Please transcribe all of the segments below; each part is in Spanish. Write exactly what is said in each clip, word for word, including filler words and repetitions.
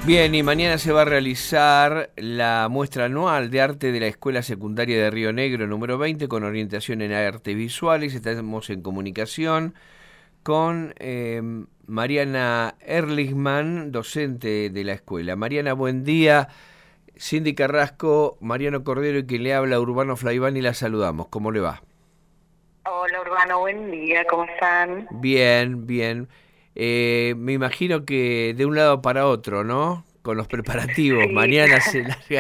Bien, y mañana se va a realizar la muestra anual de arte de la Escuela Secundaria de Río Negro número veinte con orientación en artes visuales. Estamos en comunicación con eh, Mariana Erlichman, docente de la escuela. Mariana, buen día. Cindy Carrasco, Mariano Cordero y quien le habla, Urbano Flaiván, y la saludamos. ¿Cómo le va? Hola Urbano, buen día, ¿cómo están? Bien, bien. Eh, me imagino que de un lado para otro, ¿no? Con los preparativos. Sí. Mañana se larga.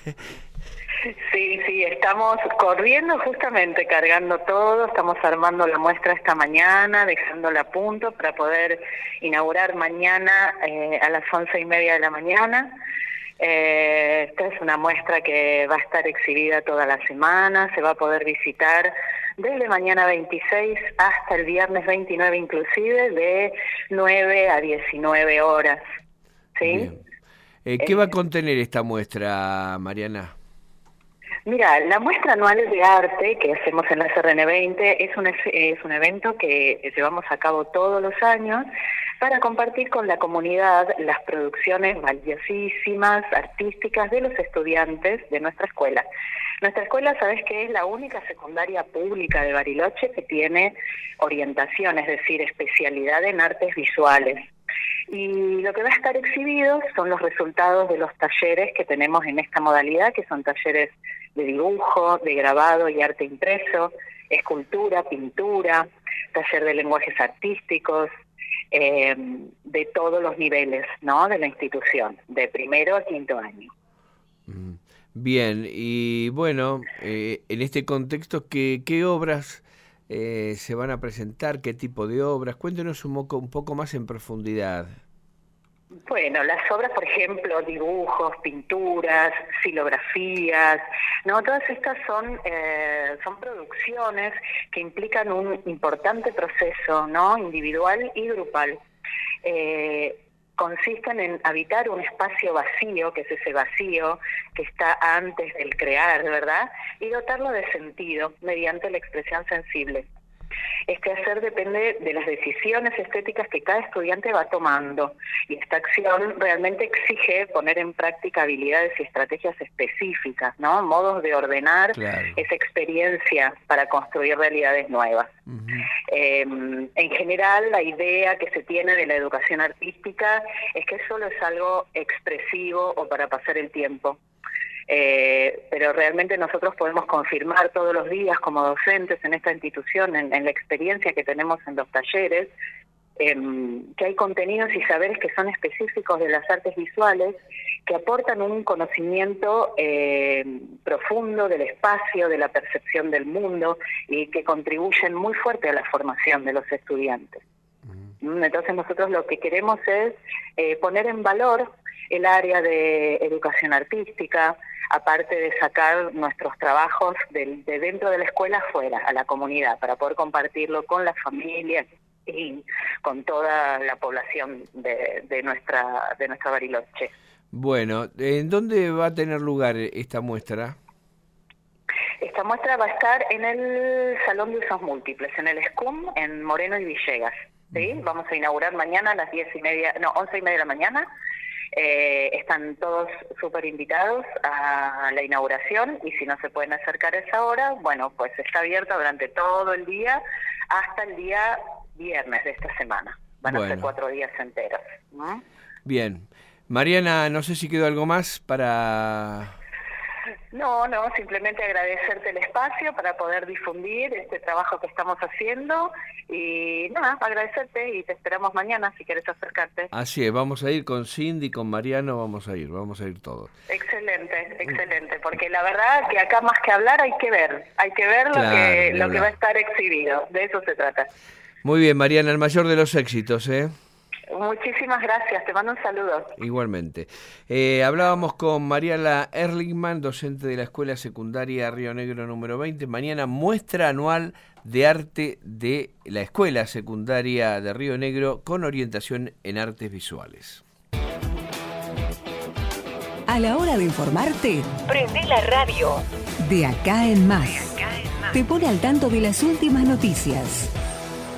Sí, sí, estamos corriendo justamente, cargando todo, estamos armando la muestra esta mañana, dejándola a punto para poder inaugurar mañana eh, a las once y media de la mañana. Eh, esta es una muestra que va a estar exhibida toda la semana, se va a poder visitar desde mañana veintiséis hasta el viernes veintinueve inclusive, de nueve a diecinueve horas. ¿Sí? Eh, ¿Qué eh, va a contener esta muestra, Mariana? Mira, la muestra anual de arte que hacemos en la S R N veinte es un, es un evento que llevamos a cabo todos los años para compartir con la comunidad las producciones valiosísimas, artísticas de los estudiantes de nuestra escuela. Nuestra escuela, sabes que es la única secundaria pública de Bariloche que tiene orientación, es decir, especialidad en artes visuales. Y lo que va a estar exhibido son los resultados de los talleres que tenemos en esta modalidad, que son talleres de dibujo, de grabado y arte impreso, escultura, pintura, taller de lenguajes artísticos, eh, de todos los niveles, ¿no?, de la institución, de primero a quinto año. Bien, y bueno, eh, en este contexto, ¿qué, qué obras eh, se van a presentar? ¿Qué tipo de obras? Cuéntenos un poco, un poco más en profundidad. Bueno, las obras, por ejemplo, dibujos, pinturas, xilografías, no, todas estas son eh, son producciones que implican un importante proceso, ¿no?, individual y grupal. Eh, consisten en habitar un espacio vacío, que es ese vacío que está antes del crear, ¿verdad?, y dotarlo de sentido mediante la expresión sensible. Este hacer depende de las decisiones estéticas que cada estudiante va tomando, y esta acción realmente exige poner en práctica habilidades y estrategias específicas, ¿no?, modos de ordenar claro. esa experiencia para construir realidades nuevas. Uh-huh. Eh, en general, la idea que se tiene de la educación artística es que solo es algo expresivo o para pasar el tiempo. Eh, pero realmente nosotros podemos confirmar todos los días como docentes en esta institución, en, en la experiencia que tenemos en los talleres, eh, que hay contenidos y saberes que son específicos de las artes visuales, que aportan un conocimiento eh, profundo del espacio, de la percepción del mundo, y que contribuyen muy fuerte a la formación de los estudiantes. Uh-huh. Entonces nosotros lo que queremos es eh, poner en valor el área de educación artística, aparte de sacar nuestros trabajos de, de dentro de la escuela afuera, a la comunidad, para poder compartirlo con las familias y con toda la población de, de nuestra de nuestra Bariloche. Bueno, ¿en dónde va a tener lugar esta muestra? Esta muestra va a estar en el Salón de Usos Múltiples, en el S C U M, en Moreno y Villegas. ¿Sí? Uh-huh. Vamos a inaugurar mañana a las diez y media, no, once y media de la mañana. Eh, están todos súper invitados a la inauguración, y si no se pueden acercar a esa hora, bueno, pues está abierta durante todo el día hasta el día viernes de esta semana. Van bueno. a ser cuatro días enteros. ¿Mm? Bien. Mariana, no sé si quedó algo más para... No, no, simplemente agradecerte el espacio para poder difundir este trabajo que estamos haciendo, y nada, agradecerte, y te esperamos mañana si quieres acercarte. Así es, vamos a ir con Cindy, con Mariano, vamos a ir, vamos a ir todos. Excelente, excelente, porque la verdad que acá más que hablar hay que ver, hay que ver claro, lo que lo que va a estar exhibido, de eso se trata. Muy bien, Mariana, el mayor de los éxitos, ¿eh? Muchísimas gracias, te mando un saludo. Igualmente. Eh, hablábamos con Mariana Erlichman, docente de la Escuela Secundaria Río Negro número veinte. Mañana muestra anual de arte de la Escuela Secundaria de Río Negro con orientación en artes visuales. A la hora de informarte, prende la radio. De acá en más. De acá en más. Te pone al tanto de las últimas noticias.